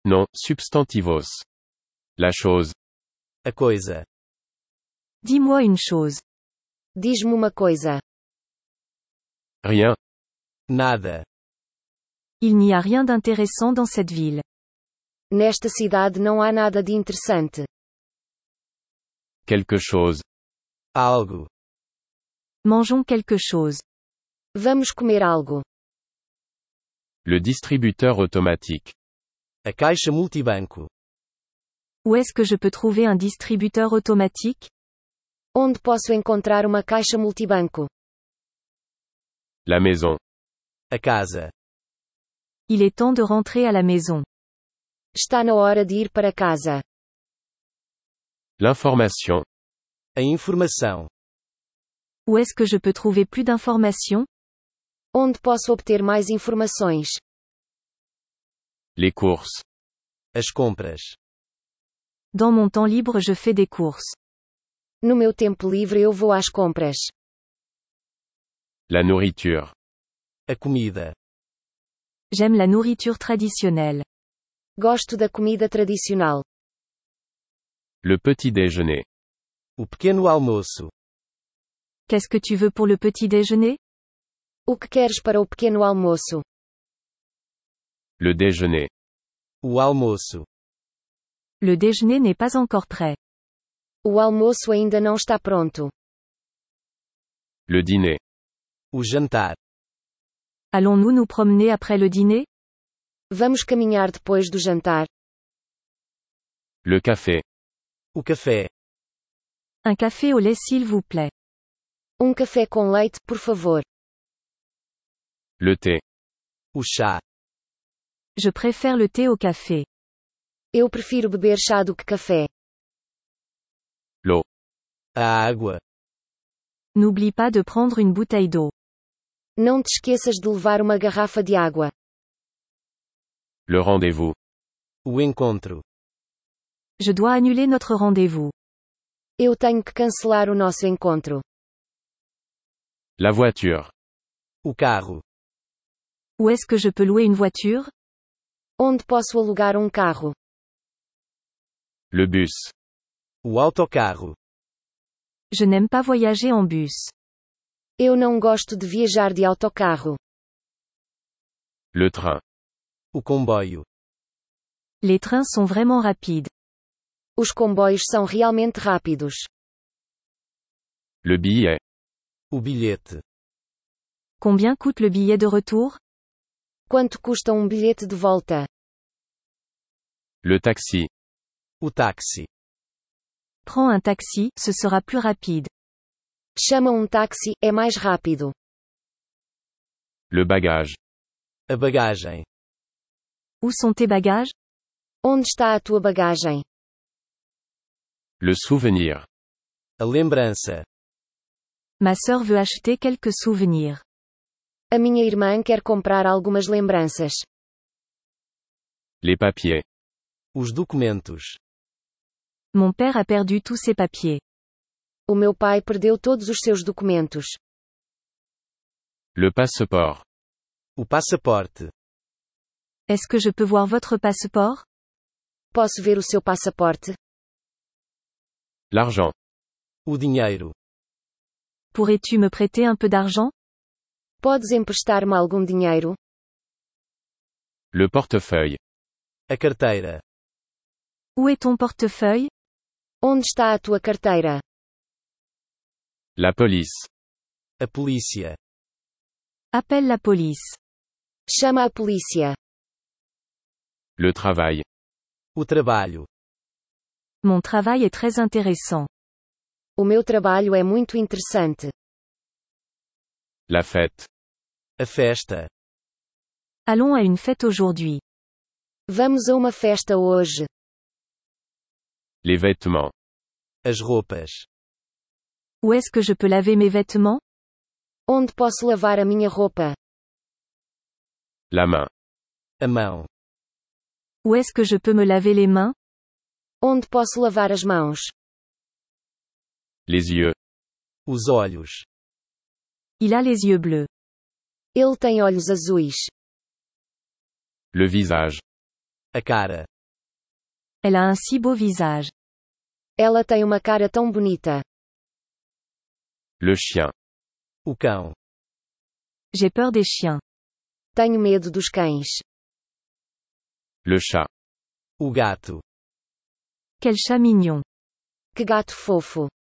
Non, substantivos. La chose. A coisa. Dis-moi une chose. Diz-me uma coisa. Rien. Nada. Il n'y a rien d'intéressant dans cette ville. Nesta cidade não há nada de interessante. Quelque chose. Algo. Mangeons quelque chose. Vamos comer algo. Le distributeur automatique. A caixa multibanco. Où est-ce que je peux trouver un distributeur automatique? Onde posso encontrar uma caixa multibanco? La maison. A casa. Il est temps de rentrer à la maison. Está na hora de ir para casa. L'information. A informação. Où est-ce que je peux trouver plus d'informations? Onde posso obter mais informações? Les courses. As compras. Dans mon temps libre, je fais des courses. No meu tempo livre eu vou às compras. La nourriture. A comida. J'aime la nourriture traditionnelle. Gosto da comida tradicional. Le petit déjeuner. O pequeno almoço. Qu'est-ce que tu veux pour le petit déjeuner? O que queres para o pequeno almoço? Le déjeuner. O almoço. Le déjeuner n'est pas encore prêt. O almoço ainda não está pronto. Le dîner. O jantar. Allons-nous nous promener après le dîner? Vamos caminhar depois do jantar. Le café. O café. Un café au lait s'il vous plaît. Um café com leite, por favor. Le thé. O chá. Je préfère le thé au café. Eu prefiro beber chá do que café. L'eau. A água. N'oublie pas de prendre une bouteille d'eau. Não te esqueças de levar uma garrafa de água. Le rendez-vous. O encontro. Je dois annuler notre rendez-vous. Eu tenho que cancelar o nosso encontro. La voiture. O carro. Où est-ce que je peux louer une voiture? Onde posso alugar um carro? Le bus. O autocarro. Je n'aime pas voyager en bus. Eu não gosto de viajar de autocarro. Le train. O comboio. Les trains sont vraiment rapides. Os comboios são realmente rápidos. Le billet. O bilhete. Combien coûte le billet de retour? Quanto custa um bilhete de volta? Le taxi. O táxi. Prends un taxi, ce sera plus rapide. Chama um táxi, é mais rápido. Le bagage. A bagagem. Où sont tes bagages? Onde está a tua bagagem? Le souvenir. A lembrança. Ma sœur veut acheter quelques souvenirs. A minha irmã quer comprar algumas lembranças. Les papiers. Os documentos. Mon père a perdu tous ses papiers. O meu pai perdeu todos os seus documentos. Le passeport. O passaporte. Est-ce que je peux voir votre passeport? Posso ver o seu passaporte? L'argent. O dinheiro. Pourrais-tu me prêter un peu d'argent? Podes emprestar-me algum dinheiro? Le portefeuille. A carteira. Où est ton portefeuille? Onde está a tua carteira? La police. A polícia. Appelle la police. Chama a polícia. Le travail. O trabalho. Mon travail est très intéressant. O meu trabalho é muito interessante. La fête. A festa. Allons à une fête aujourd'hui. Vamos a uma festa hoje. Les vêtements. As roupas. Où est-ce que je peux laver mes vêtements? Onde posso lavar a minha roupa? La main. A mão. Où est-ce que je peux me laver les mains? Onde posso lavar as mãos? Les yeux. Os olhos. Il a les yeux bleus. Ele tem olhos azuis. Le visage. A cara. Elle a un si beau visage. Ela tem uma cara tão bonita. Le chien. O cão. J'ai peur des chiens. Tenho medo dos cães. Le chat. O gato. Quel chat mignon. Que gato fofo.